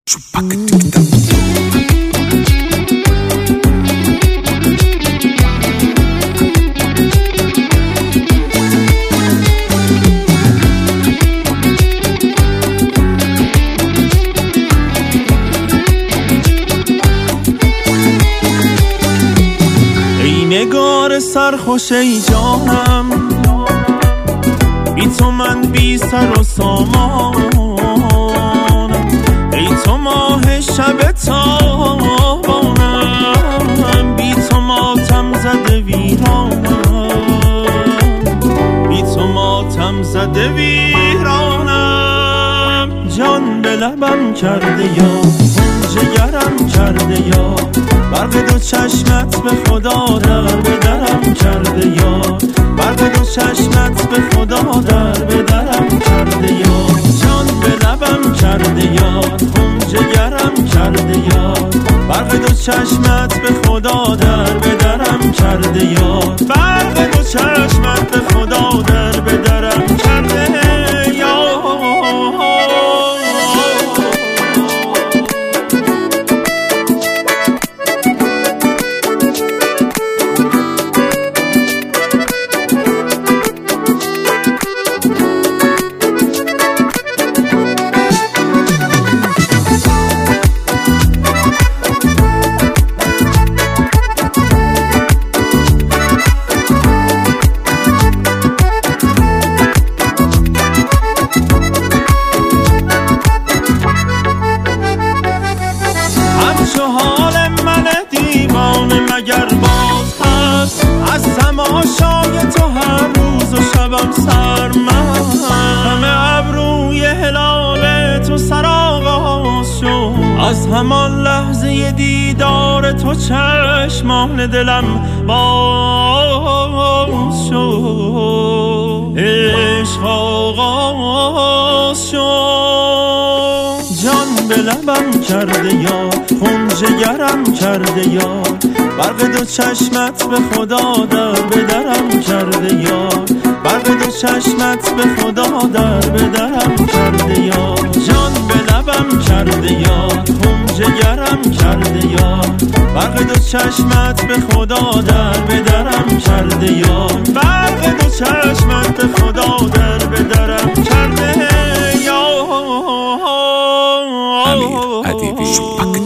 ای نگار سرخوش ای جانم، بی تو من بی سر و سامانم. ای تو ماه شب تابانم، بی تو ماتم زده ویرانم، بی تو ماتم زده ویرانم. جان به لبم کرده یا جگرم کرده یا، برق دو چشمت به خدا در به درم کرده یا، برق دو چشمت به خدا در به درم کرده یا. جان به لبم کرده یا، خون جگرم کرده یا، برق دو چشمت به خدا در به درم کرده یا، برق دو چشمت به خدا در به درم کرده یا. چو حال من دیوانه مگر باز هست، از تماشای تو هر روز و شبم سرمست. همه ابروی هلال تو سرآغاز شد، از همان لحظه دیدار تو چشمان دلم باز شد، عشق آغاز شد. جان به لبم کرده یا، خون جگرم کرده یا، برق دو چشمت به خدا در به درم کرده یا، برق دو چشمت به خدا در به درم کرده یا. جان به لبم کرده یا، خون جگرم کرده یا، برق دو چشمت به خدا در به درم کرده یا، برق دو چشمت به خدا در به درم کرده یا. امیر ادیبی